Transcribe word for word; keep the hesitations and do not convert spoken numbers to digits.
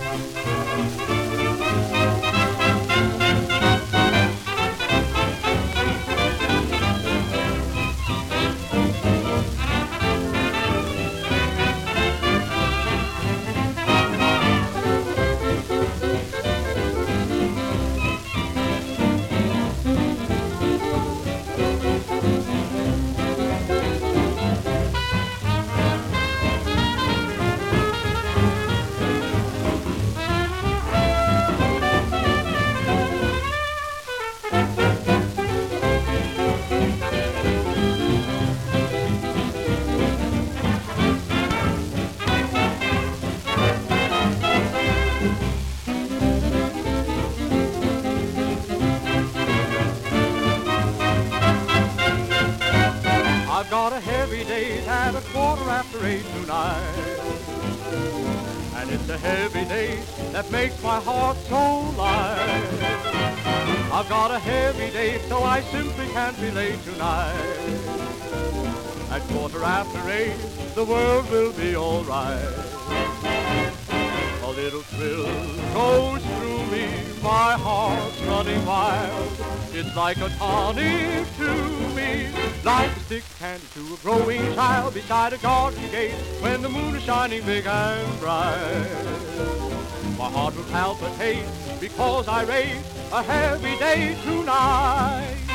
I've got a heavy date at a quarter after eight tonight. And it's a heavy date that makes my heart so light. I've got a heavy date, so I simply can't be late tonight. At quarter after eight, the world will be all right. A little thrill goes through me, my heart's running wild. It's like a tonic to me, like a stick candy to a growing child beside a garden gate when the moon is shining big and bright. My heart will palpitate because I race a heavy day tonight.